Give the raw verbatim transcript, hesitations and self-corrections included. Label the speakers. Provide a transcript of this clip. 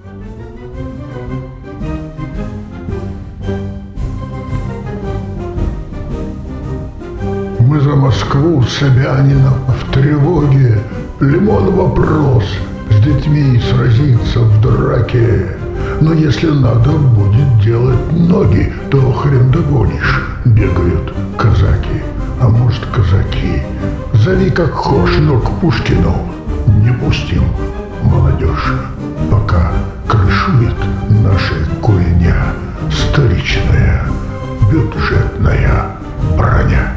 Speaker 1: Мы за Москву, Собянина, в тревоге. Лимон вопрос, с детьми сразиться в драке. Но если надо будет делать ноги, то хрен догонишь, бегают казаки. А может, казаки? Зови как хошь, но к Пушкину не пустим молодежь, пока крышует наша курня столичная бюджетная броня.